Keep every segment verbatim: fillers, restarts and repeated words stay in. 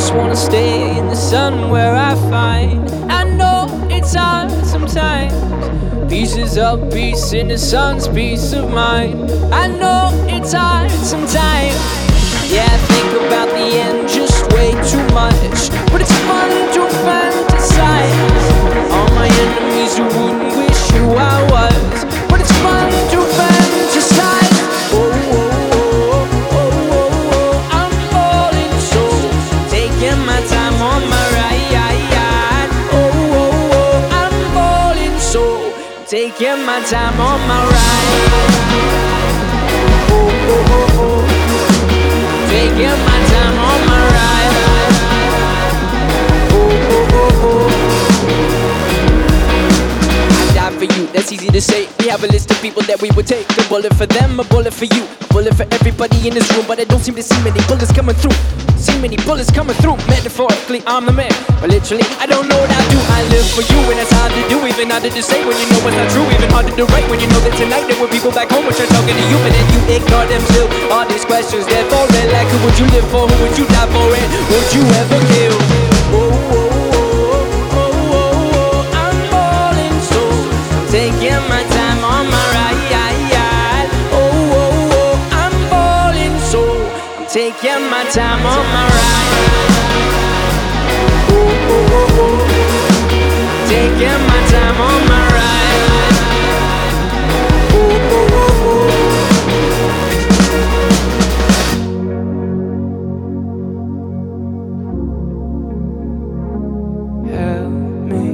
just wanna stay in the sun where I find. I know it's hard sometimes. Pieces of peace in the sun's peace of mind. I know it's hard sometimes. Yeah, I think about the end just way too much, but it's fun to fantasize. All my enemies who wouldn't wish who I was, but it's fun to fantasize. Oh, oh, oh, oh, oh, oh, I'm falling so, taking my time on my ride. Oh, oh, oh, I'm falling so, taking my time on my ride. Oh, oh, oh, oh, taking my time on my ride. Oh, oh, oh, oh. I die for you, that's easy to say. We have a list of people that we would take. A bullet for them, a bullet for you, a bullet for everybody in this room. But I don't seem to see many bullets coming through. See many bullets coming through. Metaphorically, I'm the man, but literally, I don't know what I do. I live for you, and it's hard to do. Even harder to say when you know it's not true. Even harder to write when you know that tonight there were people back home which are talking to you, but then you ignore them still. All these questions, they're foreign. Like who would you live for? Who would you die for? And would you ever kill? Oh, oh, oh, oh, oh, oh, I'm falling so, I'm taking my time on my ride. Oh, oh, oh, I'm falling so, I'm taking my time on my ride. Oh, oh, oh, oh, taking my time on my ride. Oh, oh, oh, oh. Help me.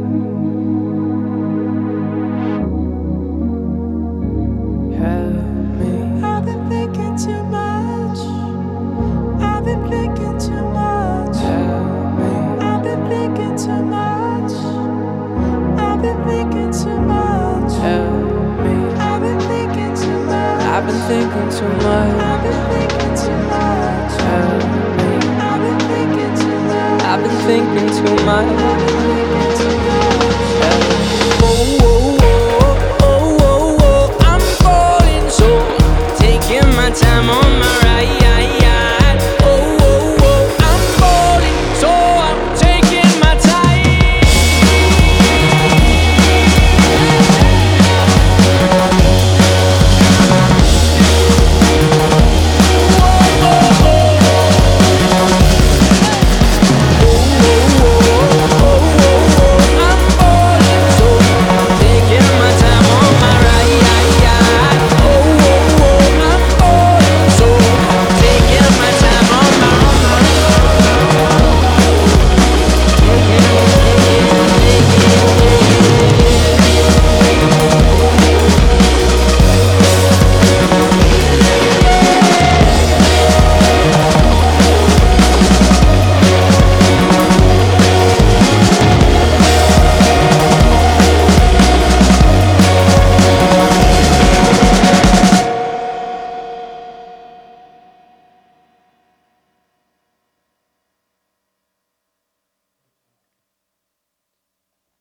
Help me. I've been thinking too much. I've been thinking too much. Help me. I've been thinking too much. I've been thinking too much. Help me. I've been thinking too much. I've been thinking too much. I've been thinking too much. Help me. I've been thinking too much. I've been thinking too much.